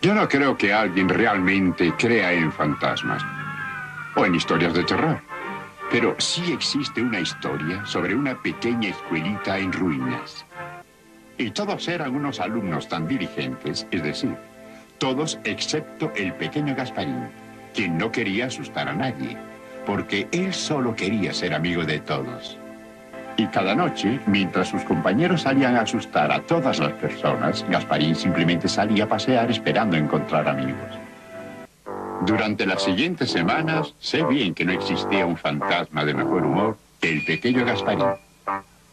Yo no creo que alguien realmente crea en fantasmas o en historias de terror. Pero sí existe una historia sobre una pequeña escuelita en ruinas. Y todos eran unos alumnos tan diligentes, es decir, todos excepto el pequeño Gasparín, quien no quería asustar a nadie, porque él solo quería ser amigo de todos. Y cada noche, mientras sus compañeros salían a asustar a todas las personas, Gasparín simplemente salía a pasear esperando encontrar amigos. Durante las siguientes semanas, sé bien que no existía un fantasma de mejor humor que el pequeño Gasparín.